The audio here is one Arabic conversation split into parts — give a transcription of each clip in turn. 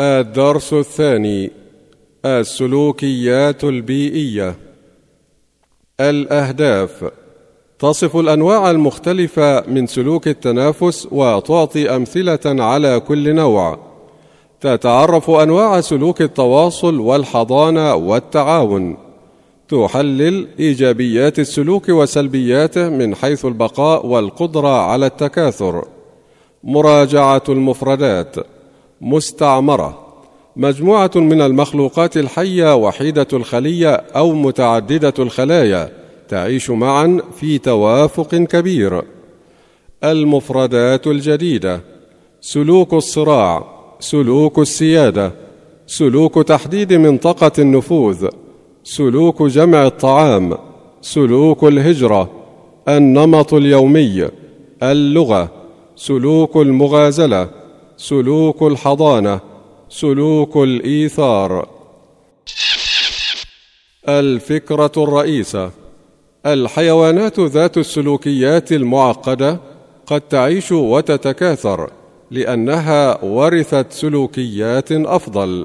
الدرس الثاني: السلوكيات البيئية. الأهداف: تصف الأنواع المختلفة من سلوك التنافس وتعطي أمثلة على كل نوع. تتعرف أنواع سلوك التواصل والحضانة والتعاون. تحلل إيجابيات السلوك وسلبياته من حيث البقاء والقدرة على التكاثر. مراجعة المفردات: مستعمرة: مجموعة من المخلوقات الحية وحيدة الخلية أو متعددة الخلايا تعيش معا في توافق كبير. المفردات الجديدة: سلوك الصراع، سلوك السيادة، سلوك تحديد منطقة النفوذ، سلوك جمع الطعام، سلوك الهجرة، النمط اليومي، اللغة، سلوك المغازلة، سلوك الحضانة، سلوك الإيثار. الفكرة الرئيسة: الحيوانات ذات السلوكيات المعقدة قد تعيش وتتكاثر لأنها ورثت سلوكيات أفضل.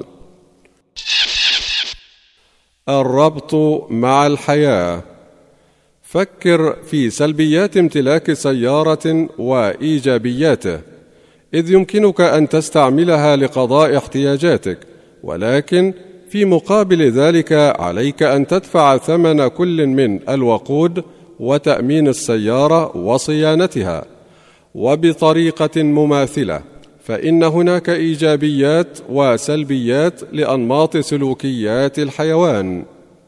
الربط مع الحياة: فكر في سلبيات امتلاك سيارة وإيجابياته، إذ يمكنك أن تستعملها لقضاء احتياجاتك، ولكن في مقابل ذلك عليك أن تدفع ثمن كل من الوقود وتأمين السيارة وصيانتها. وبطريقة مماثلة فإن هناك إيجابيات وسلبيات لأنماط سلوكيات الحيوان.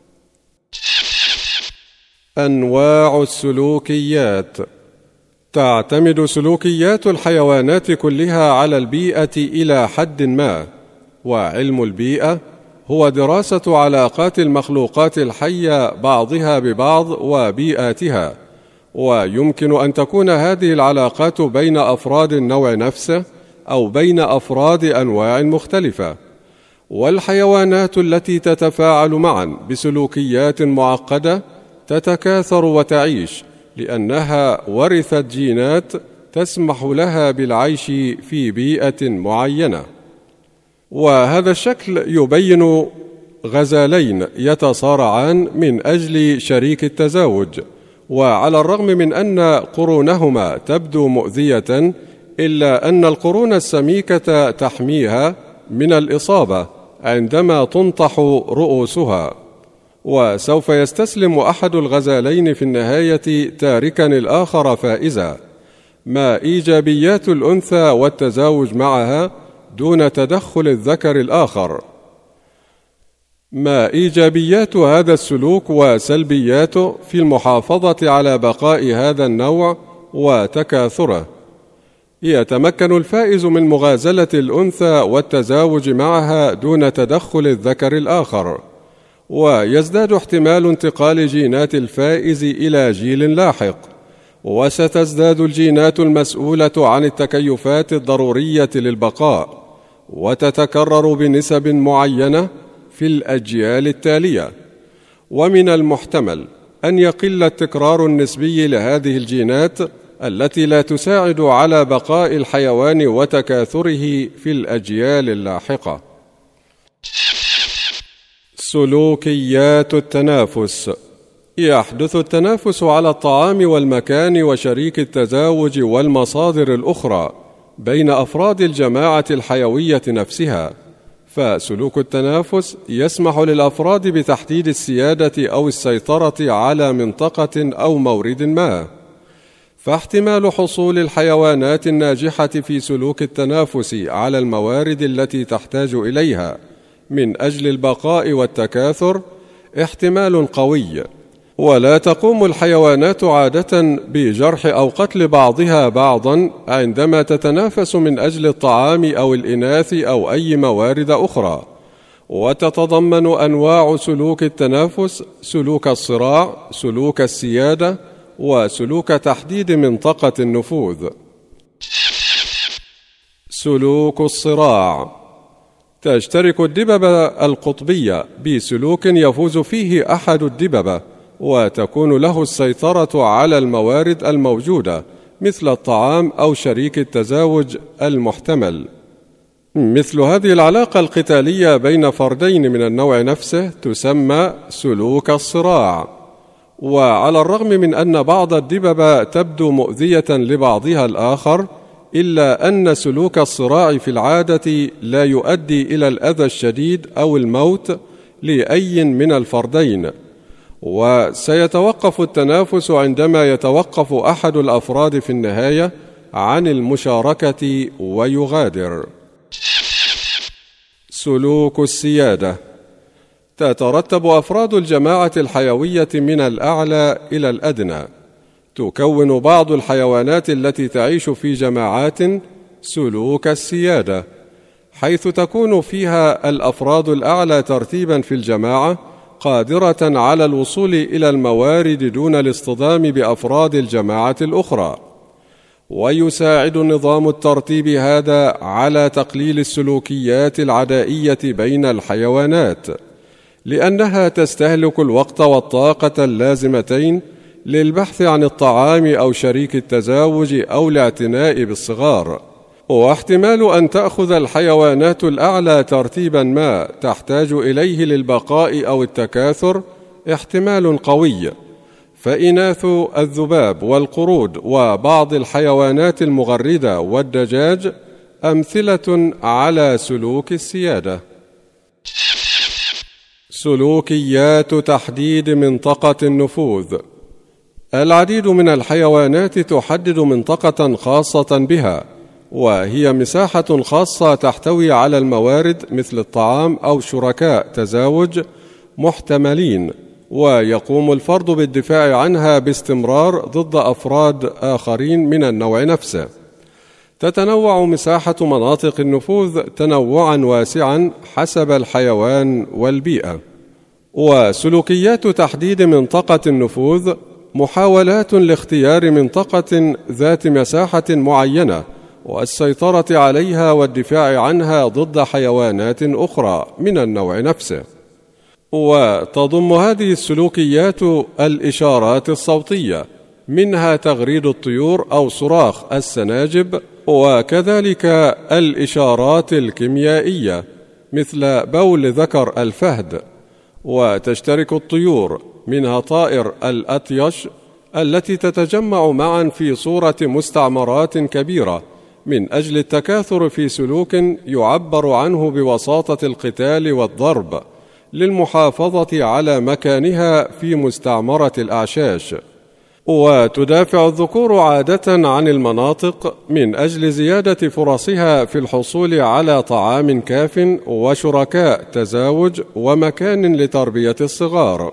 أنواع السلوكيات: تعتمد سلوكيات الحيوانات كلها على البيئة إلى حد ما، وعلم البيئة هو دراسة علاقات المخلوقات الحية بعضها ببعض وبيئاتها، ويمكن أن تكون هذه العلاقات بين أفراد النوع نفسه أو بين أفراد أنواع مختلفة. والحيوانات التي تتفاعل معا بسلوكيات معقدة تتكاثر وتعيش لأنها ورثت جينات تسمح لها بالعيش في بيئة معينة. وهذا الشكل يبين غزالين يتصارعان من أجل شريك التزاوج، وعلى الرغم من أن قرونهما تبدو مؤذية إلا أن القرون السميكة تحميها من الإصابة عندما تنطح رؤوسها. وسوف يستسلم أحد الغزالين في النهاية تاركا الآخر فائزا. ما إيجابيات الأنثى والتزاوج معها دون تدخل الذكر الآخر؟ ما إيجابيات هذا السلوك وسلبياته في المحافظة على بقاء هذا النوع وتكاثره؟ يتمكن الفائز من مغازلة الأنثى والتزاوج معها دون تدخل الذكر الآخر، ويزداد احتمال انتقال جينات الفائز إلى جيل لاحق، وستزداد الجينات المسؤولة عن التكيفات الضرورية للبقاء، وتتكرر بنسب معينة في الأجيال التالية. ومن المحتمل أن يقل التكرار النسبي لهذه الجينات التي لا تساعد على بقاء الحيوان وتكاثره في الأجيال اللاحقة. سلوكيات التنافس: يحدث التنافس على الطعام والمكان وشريك التزاوج والمصادر الأخرى بين أفراد الجماعة الحيوية نفسها، فسلوك التنافس يسمح للأفراد بتحديد السيادة أو السيطرة على منطقة أو مورد ما. فاحتمال حصول الحيوانات الناجحة في سلوك التنافس على الموارد التي تحتاج إليها من أجل البقاء والتكاثر احتمال قوي. ولا تقوم الحيوانات عادة بجرح أو قتل بعضها بعضا عندما تتنافس من أجل الطعام أو الإناث أو أي موارد أخرى. وتتضمن أنواع سلوك التنافس سلوك الصراع، سلوك السيادة، وسلوك تحديد منطقة النفوذ. سلوك الصراع: تشترك الدببة القطبية بسلوك يفوز فيه أحد الدببة، وتكون له السيطرة على الموارد الموجودة مثل الطعام أو شريك التزاوج المحتمل. مثل هذه العلاقة القتالية بين فردين من النوع نفسه تسمى سلوك الصراع. وعلى الرغم من أن بعض الدببة تبدو مؤذية لبعضها الآخر، إلا أن سلوك الصراع في العادة لا يؤدي إلى الأذى الشديد أو الموت لأي من الفردين، وسيتوقف التنافس عندما يتوقف أحد الأفراد في النهاية عن المشاركة ويغادر. سلوك السيادة. تترتب أفراد الجماعة الحيوية من الأعلى إلى الأدنى. تكون بعض الحيوانات التي تعيش في جماعات سلوك السيادة، حيث تكون فيها الأفراد الأعلى ترتيبا في الجماعة قادرة على الوصول إلى الموارد دون الاصطدام بأفراد الجماعة الأخرى. ويساعد نظام الترتيب هذا على تقليل السلوكيات العدائية بين الحيوانات، لأنها تستهلك الوقت والطاقة اللازمتين للبحث عن الطعام أو شريك التزاوج أو الاعتناء بالصغار. واحتمال أن تأخذ الحيوانات الأعلى ترتيبا ما تحتاج إليه للبقاء أو التكاثر احتمال قوي، فإناث الذباب والقرود وبعض الحيوانات المغردة والدجاج أمثلة على سلوك السيادة. سلوكيات تحديد منطقة النفوذ. العديد من الحيوانات تحدد منطقة خاصة بها، وهي مساحة خاصة تحتوي على الموارد مثل الطعام أو شركاء تزاوج محتملين، ويقوم الفرد بالدفاع عنها باستمرار ضد أفراد آخرين من النوع نفسه. تتنوع مساحة مناطق النفوذ تنوعا واسعا حسب الحيوان والبيئة. وسلوكيات تحديد منطقة النفوذ محاولات لاختيار منطقة ذات مساحة معينة والسيطرة عليها والدفاع عنها ضد حيوانات أخرى من النوع نفسه. وتضم هذه السلوكيات الإشارات الصوتية، منها تغريد الطيور أو صراخ السناجب، وكذلك الإشارات الكيميائية مثل بول ذكر الفهد. وتشترك الطيور، منها طائر الأطيش، التي تتجمع معا في صورة مستعمرات كبيرة من أجل التكاثر في سلوك يعبر عنه بوساطة القتال والضرب للمحافظة على مكانها في مستعمرة الأعشاش. وتدافع الذكور عادة عن المناطق من أجل زيادة فرصها في الحصول على طعام كاف وشركاء تزاوج ومكان لتربية الصغار.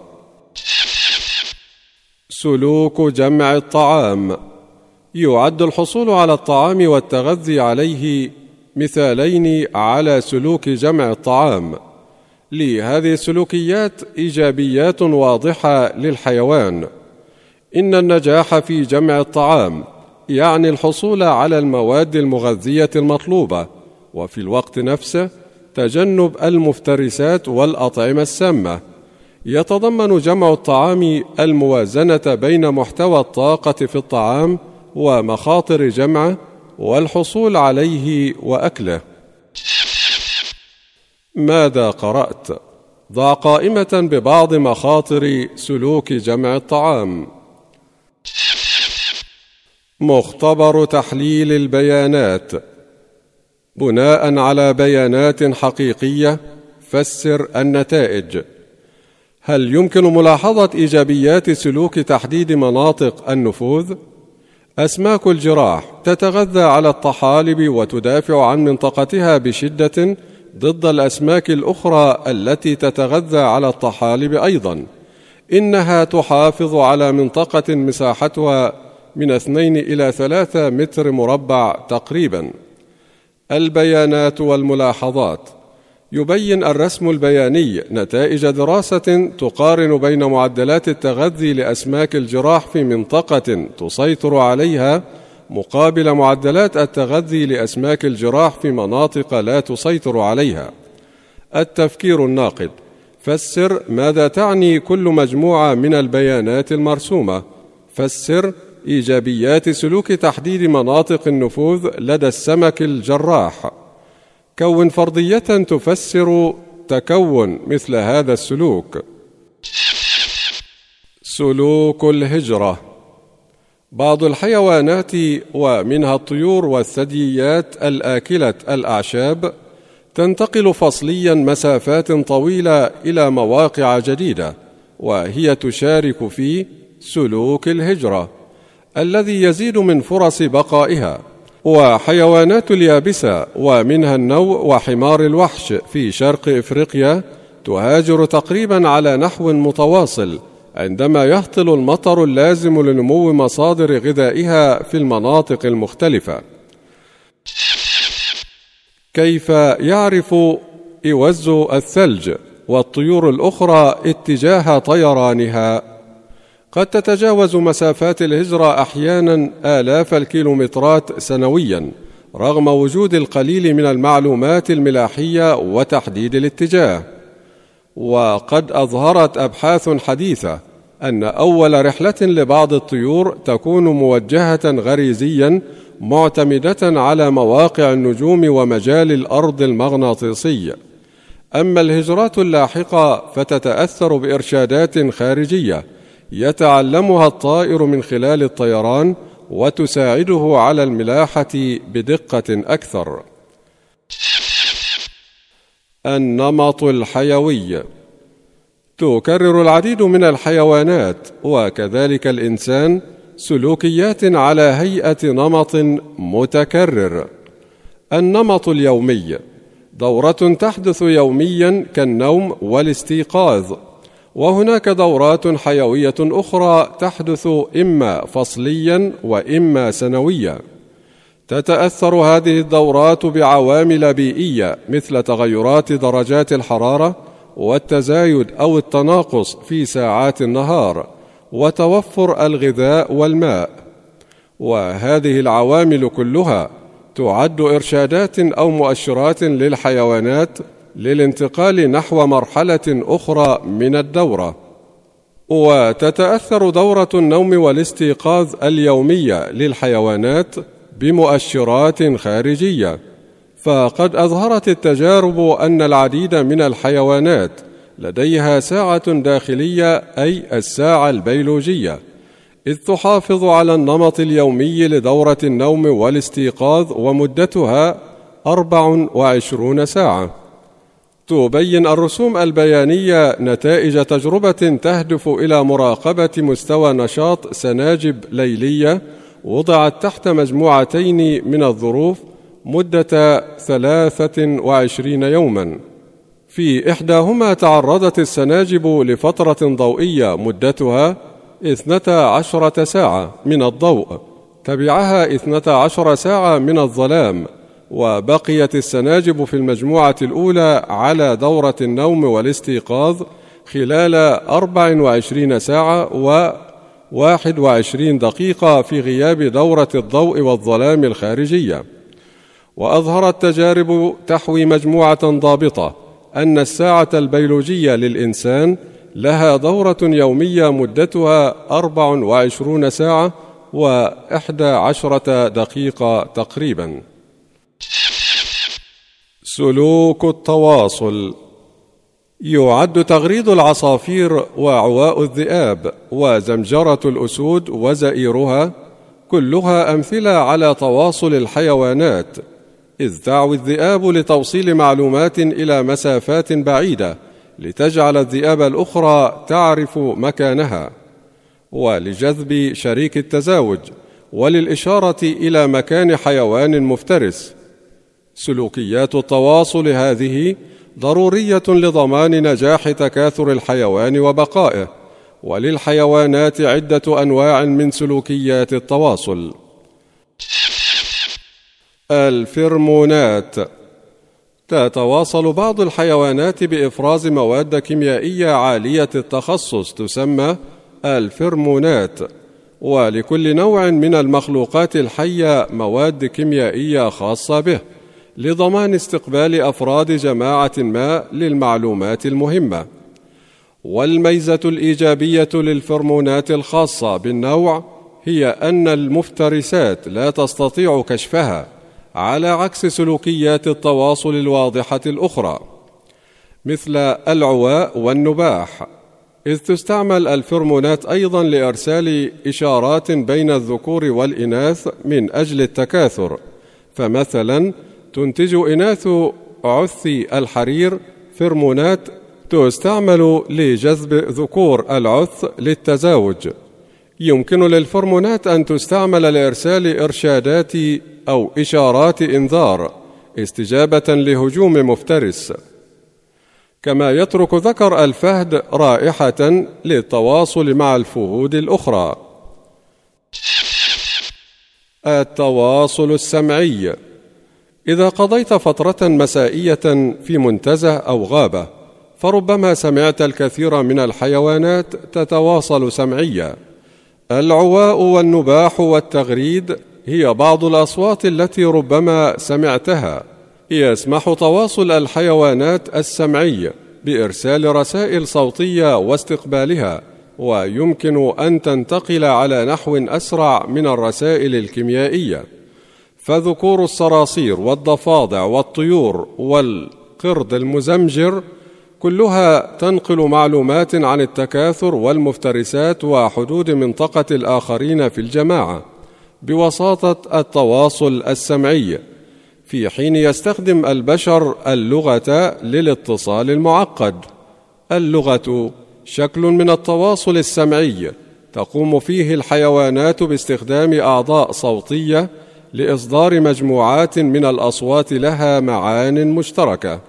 سلوك جمع الطعام. يعد الحصول على الطعام والتغذي عليه مثالين على سلوك جمع الطعام. لهذه السلوكيات إيجابيات واضحة للحيوان. إن النجاح في جمع الطعام يعني الحصول على المواد المغذية المطلوبة، وفي الوقت نفسه تجنب المفترسات والأطعمة السامة. يتضمن جمع الطعام الموازنة بين محتوى الطاقة في الطعام ومخاطر جمعه والحصول عليه وأكله. ماذا قرأت؟ ضع قائمة ببعض مخاطر سلوك جمع الطعام. مختبر تحليل البيانات. بناء على بيانات حقيقية فسر النتائج. هل يمكن ملاحظة إيجابيات سلوك تحديد مناطق النفوذ؟ أسماك الجراح تتغذى على الطحالب وتدافع عن منطقتها بشدة ضد الأسماك الأخرى التي تتغذى على الطحالب أيضا. إنها تحافظ على منطقة مساحتها من 2 إلى 3 متر مربع تقريبا. البيانات والملاحظات. يبين الرسم البياني نتائج دراسة تقارن بين معدلات التغذي لأسماك الجراح في منطقة تسيطر عليها مقابل معدلات التغذي لأسماك الجراح في مناطق لا تسيطر عليها. التفكير الناقد. فسر ماذا تعني كل مجموعة من البيانات المرسومة. فسر إيجابيات سلوك تحديد مناطق النفوذ لدى السمك الجراح. كون فرضية تفسر تكون مثل هذا السلوك. سلوك الهجرة. بعض الحيوانات ومنها الطيور والثدييات الآكلة الأعشاب تنتقل فصليا مسافات طويلة إلى مواقع جديدة، وهي تشارك في سلوك الهجرة الذي يزيد من فرص بقائها. وحيوانات اليابسة ومنها النوء وحمار الوحش في شرق إفريقيا تهاجر تقريبا على نحو متواصل عندما يهطل المطر اللازم لنمو مصادر غذائها في المناطق المختلفة. كيف يعرف إوز الثلج والطيور الأخرى اتجاه طيرانها؟ قد تتجاوز مسافات الهجرة أحيانا آلاف الكيلومترات سنويا رغم وجود القليل من المعلومات الملاحية وتحديد الاتجاه. وقد أظهرت أبحاث حديثة أن أول رحلة لبعض الطيور تكون موجهة غريزيا معتمدة على مواقع النجوم ومجال الأرض المغناطيسي. أما الهجرات اللاحقة فتتأثر بإرشادات خارجية يتعلمها الطائر من خلال الطيران وتساعده على الملاحة بدقة أكثر. النمط الحيوي. تكرر العديد من الحيوانات وكذلك الإنسان سلوكيات على هيئة نمط متكرر. النمط اليومي دورة تحدث يوميا كالنوم والاستيقاظ، وهناك دورات حيوية أخرى تحدث إما فصليا وإما سنويا. تتأثر هذه الدورات بعوامل بيئية مثل تغيرات درجات الحرارة والتزايد أو التناقص في ساعات النهار وتوفر الغذاء والماء، وهذه العوامل كلها تعد إرشادات أو مؤشرات للحيوانات للانتقال نحو مرحلة أخرى من الدورة. وتتأثر دورة النوم والاستيقاظ اليومية للحيوانات بمؤشرات خارجية، فقد أظهرت التجارب أن العديد من الحيوانات لديها ساعة داخلية أي الساعة البيولوجية، إذ تحافظ على النمط اليومي لدورة النوم والاستيقاظ ومدتها 24 ساعة. تبين الرسوم البيانية نتائج تجربة تهدف إلى مراقبة مستوى نشاط سناجب ليلية وضعت تحت مجموعتين من الظروف مدة 23 يوما. في إحداهما تعرضت السناجب لفترة ضوئية مدتها 12 ساعة من الضوء، تبعها 12 ساعة من الظلام، وبقيت السناجب في المجموعة الأولى على دورة النوم والاستيقاظ خلال 24 ساعة و21 دقيقة في غياب دورة الضوء والظلام الخارجية. وأظهرت تجارب تحوي مجموعة ضابطة أن الساعة البيولوجية للإنسان لها دورة يومية مدتها 24 ساعة و11 دقيقة تقريبا. سلوك التواصل. يعد تغريد العصافير وعواء الذئاب وزمجرة الأسود وزئيرها كلها أمثلة على تواصل الحيوانات، إذ تعوي الذئاب لتوصيل معلومات إلى مسافات بعيدة لتجعل الذئاب الأخرى تعرف مكانها، ولجذب شريك التزاوج، وللإشارة إلى مكان حيوان مفترس. سلوكيات التواصل هذه ضرورية لضمان نجاح تكاثر الحيوان وبقائه، وللحيوانات عدة أنواع من سلوكيات التواصل. الفيرمونات. تتواصل بعض الحيوانات بإفراز مواد كيميائية عالية التخصص تسمى الفيرمونات، ولكل نوع من المخلوقات الحية مواد كيميائية خاصة به لضمان استقبال أفراد جماعة ما للمعلومات المهمة. والميزة الإيجابية للفيرمونات الخاصة بالنوع هي أن المفترسات لا تستطيع كشفها، على عكس سلوكيات التواصل الواضحة الأخرى مثل العواء والنباح، إذ تستعمل الفرمونات أيضا لإرسال إشارات بين الذكور والإناث من أجل التكاثر. فمثلا تنتج إناث عث الحرير فرمونات تستعمل لجذب ذكور العث للتزاوج. يمكن للفرمونات أن تستعمل لإرسال إرشادات أو إشارات إنذار استجابة لهجوم مفترس. كما يترك ذكر الفهد رائحة للتواصل مع الفهود الأخرى. التواصل السمعي: إذا قضيت فترة مسائية في منتزه أو غابة فربما سمعت الكثير من الحيوانات تتواصل سمعيا. العواء والنباح والتغريد هي بعض الأصوات التي ربما سمعتها. يسمح تواصل الحيوانات السمعي بإرسال رسائل صوتية واستقبالها، ويمكن أن تنتقل على نحو أسرع من الرسائل الكيميائية. فذكور الصراصير والضفادع والطيور والقرد المزمجر كلها تنقل معلومات عن التكاثر والمفترسات وحدود منطقة الآخرين في الجماعة بواسطة التواصل السمعي، في حين يستخدم البشر اللغة للاتصال المعقد. اللغة شكل من التواصل السمعي تقوم فيه الحيوانات باستخدام أعضاء صوتية لإصدار مجموعات من الأصوات لها معان مشتركة.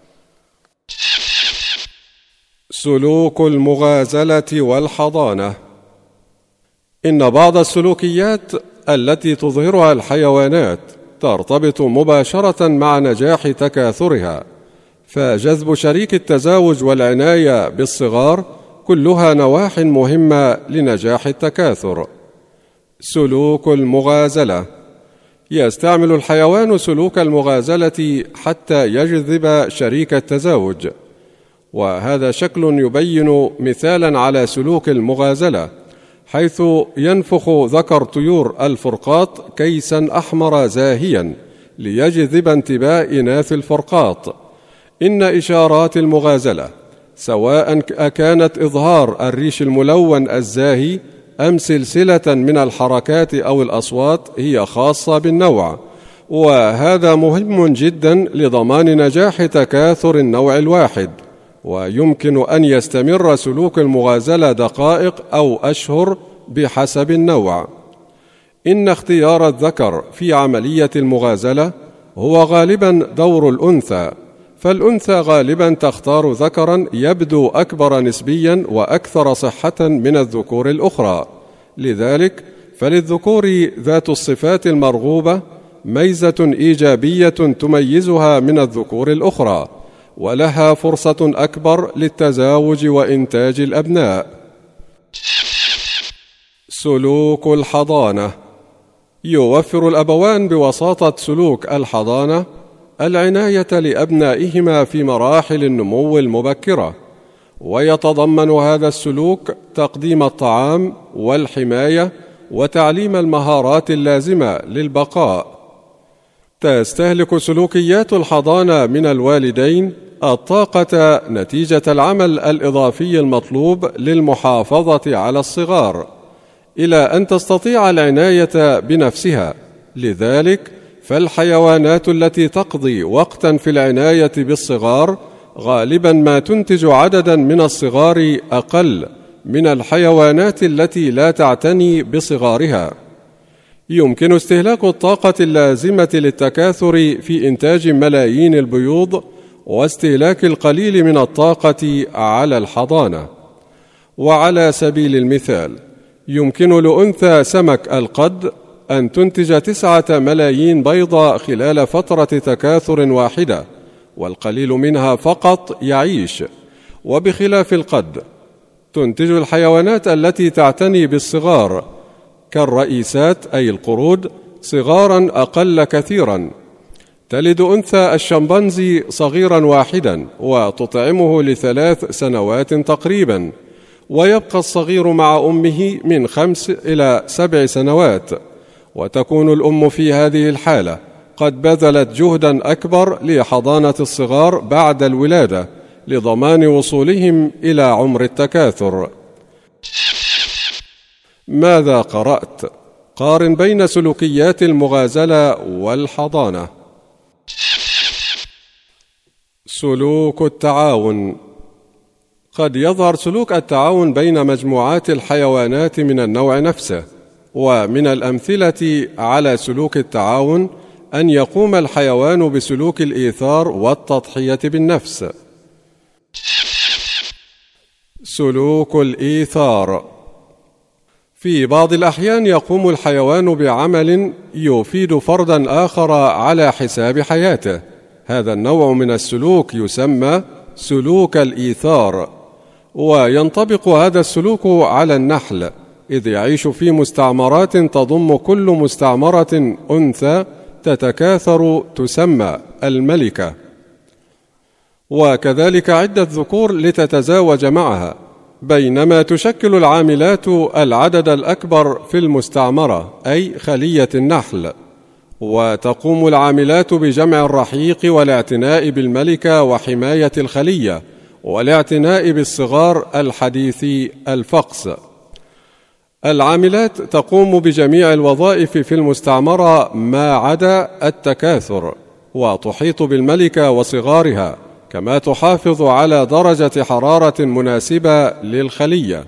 سلوك المغازلة والحضانة: إن بعض السلوكيات التي تظهرها الحيوانات ترتبط مباشرة مع نجاح تكاثرها، فجذب شريك التزاوج والعناية بالصغار كلها نواح مهمة لنجاح التكاثر. سلوك المغازلة: يستعمل الحيوان سلوك المغازلة حتى يجذب شريك التزاوج، وهذا شكل يبين مثالا على سلوك المغازلة، حيث ينفخ ذكر طيور الفرقاط كيسا أحمر زاهيا ليجذب انتباه إناث الفرقاط. إن إشارات المغازلة سواء كانت إظهار الريش الملون الزاهي أم سلسلة من الحركات أو الأصوات هي خاصة بالنوع، وهذا مهم جدا لضمان نجاح تكاثر النوع الواحد. ويمكن أن يستمر سلوك المغازلة دقائق أو أشهر بحسب النوع. إن اختيار الذكر في عملية المغازلة هو غالبا دور الأنثى، فالأنثى غالبا تختار ذكرا يبدو أكبر نسبيا وأكثر صحة من الذكور الأخرى. لذلك فللذكور ذات الصفات المرغوبة ميزة إيجابية تميزها من الذكور الأخرى، ولها فرصة أكبر للتزاوج وإنتاج الأبناء. سلوك الحضانة: يوفر الأبوان بواسطة سلوك الحضانة العناية لأبنائهما في مراحل النمو المبكرة، ويتضمن هذا السلوك تقديم الطعام والحماية وتعليم المهارات اللازمة للبقاء. تستهلك سلوكيات الحضانة من الوالدين الطاقة نتيجة العمل الإضافي المطلوب للمحافظة على الصغار إلى أن تستطيع العناية بنفسها. لذلك فالحيوانات التي تقضي وقتا في العناية بالصغار غالبا ما تنتج عددا من الصغار أقل من الحيوانات التي لا تعتني بصغارها. يمكن استهلاك الطاقة اللازمة للتكاثر في إنتاج ملايين البيوض واستهلاك القليل من الطاقة على الحضانة. وعلى سبيل المثال يمكن لأنثى سمك القد أن تنتج 9 ملايين بيضة خلال فترة تكاثر واحدة، والقليل منها فقط يعيش. وبخلاف القد تنتج الحيوانات التي تعتني بالصغار كالرئيسات أي القرود صغارا أقل كثيرا. تلد أنثى الشمبانزي صغيرا واحدا وتطعمه ل3 سنوات تقريبا، ويبقى الصغير مع أمه من 5 إلى 7 سنوات، وتكون الأم في هذه الحالة قد بذلت جهدا أكبر لحضانة الصغار بعد الولادة لضمان وصولهم إلى عمر التكاثر. ماذا قرأت؟ قارن بين سلوكيات المغازلة والحضانة. سلوك التعاون. قد يظهر سلوك التعاون بين مجموعات الحيوانات من النوع نفسه، ومن الأمثلة على سلوك التعاون أن يقوم الحيوان بسلوك الإيثار والتضحية بالنفس. سلوك الإيثار. في بعض الأحيان يقوم الحيوان بعمل يفيد فردا آخر على حساب حياته. هذا النوع من السلوك يسمى سلوك الإيثار، وينطبق هذا السلوك على النحل، إذ يعيش في مستعمرات تضم كل مستعمرة أنثى تتكاثر تسمى الملكة، وكذلك عدة ذكور لتتزاوج معها، بينما تشكل العاملات العدد الأكبر في المستعمرة أي خلية النحل. وتقوم العاملات بجمع الرحيق والاعتناء بالملكة وحماية الخلية والاعتناء بالصغار الحديثي الفقس. العاملات تقوم بجميع الوظائف في المستعمرة ما عدا التكاثر، وتحيط بالملكة وصغارها، كما تحافظ على درجة حرارة مناسبة للخلية.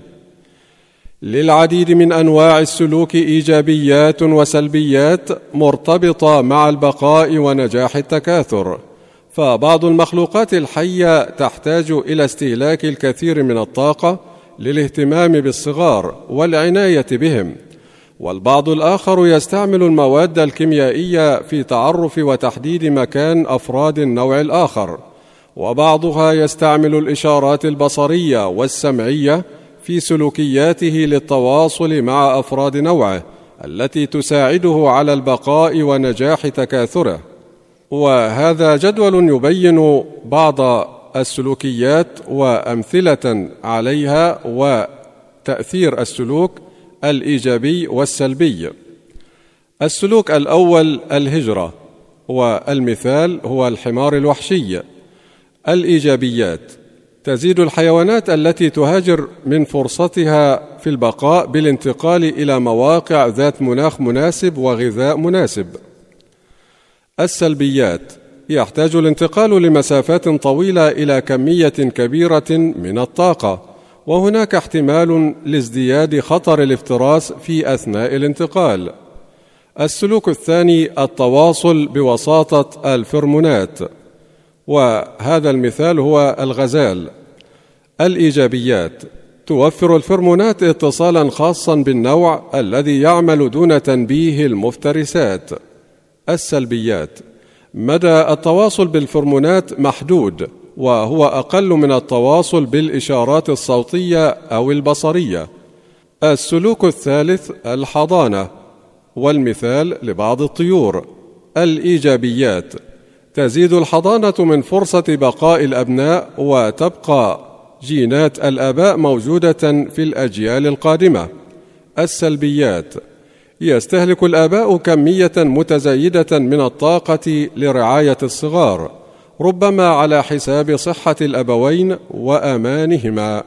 للعديد من أنواع السلوك إيجابيات وسلبيات مرتبطة مع البقاء ونجاح التكاثر، فبعض المخلوقات الحية تحتاج إلى استهلاك الكثير من الطاقة للاهتمام بالصغار والعناية بهم، والبعض الآخر يستعمل المواد الكيميائية في تعرف وتحديد مكان أفراد النوع الآخر، وبعضها يستعمل الإشارات البصرية والسمعية في سلوكياته للتواصل مع أفراد نوعه التي تساعده على البقاء ونجاح تكاثره. وهذا جدول يبين بعض السلوكيات وأمثلة عليها وتأثير السلوك الإيجابي والسلبي. السلوك الأول الهجرة، والمثال هو الحمار الوحشي. الإيجابيات: تزيد الحيوانات التي تهاجر من فرصتها في البقاء بالانتقال إلى مواقع ذات مناخ مناسب وغذاء مناسب. السلبيات: يحتاج الانتقال لمسافات طويلة إلى كمية كبيرة من الطاقة، وهناك احتمال لازدياد خطر الافتراس في أثناء الانتقال. السلوك الثاني التواصل بواسطة الفرمونات، وهذا المثال هو الغزال. الإيجابيات: توفر الفرمونات اتصالا خاصا بالنوع الذي يعمل دون تنبيه المفترسات. السلبيات: مدى التواصل بالفرمونات محدود، وهو أقل من التواصل بالإشارات الصوتية أو البصرية. السلوك الثالث الحضانة، والمثال لبعض الطيور. الإيجابيات: تزيد الحضانة من فرصة بقاء الأبناء، وتبقى جينات الآباء موجودة في الأجيال القادمة. السلبيات: يستهلك الآباء كمية متزايدة من الطاقة لرعاية الصغار، ربما على حساب صحة الأبوين وأمانهما.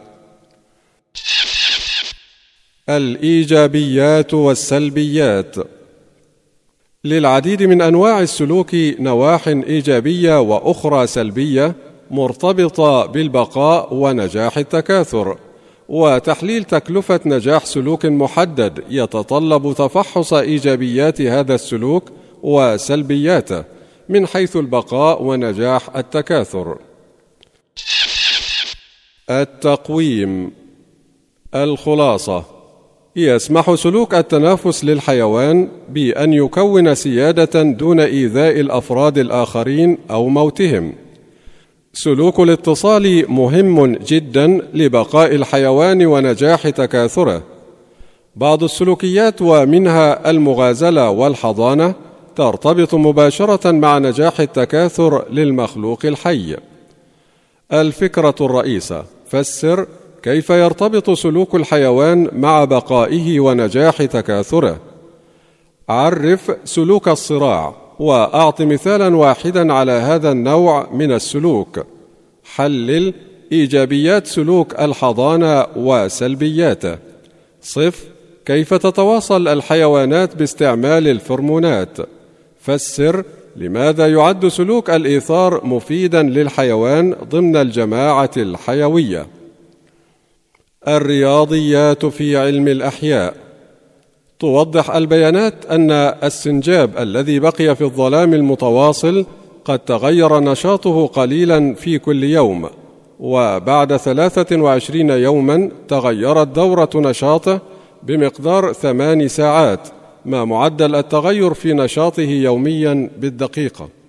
الإيجابيات والسلبيات. للعديد من أنواع السلوك نواح إيجابية وأخرى سلبية مرتبطة بالبقاء ونجاح التكاثر، وتحليل تكلفة نجاح سلوك محدد يتطلب تفحص إيجابيات هذا السلوك وسلبياته من حيث البقاء ونجاح التكاثر. التقويم. الخلاصة: يسمح سلوك التنافس للحيوان بأن يكون سيادة دون إيذاء الأفراد الآخرين أو موتهم. سلوك الاتصال مهم جدا لبقاء الحيوان ونجاح تكاثره. بعض السلوكيات ومنها المغازلة والحضانة ترتبط مباشرة مع نجاح التكاثر للمخلوق الحي. الفكرة الرئيسة: فسر كيف يرتبط سلوك الحيوان مع بقائه ونجاح تكاثره. عرف سلوك الصراع، وأعط مثالا واحدا على هذا النوع من السلوك. حلل إيجابيات سلوك الحضانة وسلبياته. صف كيف تتواصل الحيوانات باستعمال الفرمونات. فسر لماذا يعد سلوك الإيثار مفيدا للحيوان ضمن الجماعة الحيوية. الرياضيات في علم الأحياء. توضح البيانات أن السنجاب الذي بقي في الظلام المتواصل قد تغير نشاطه قليلا في كل يوم، وبعد 23 يوما تغيرت دورة نشاطه بمقدار 8 ساعات، مع معدل التغير في نشاطه يوميا بالدقيقة.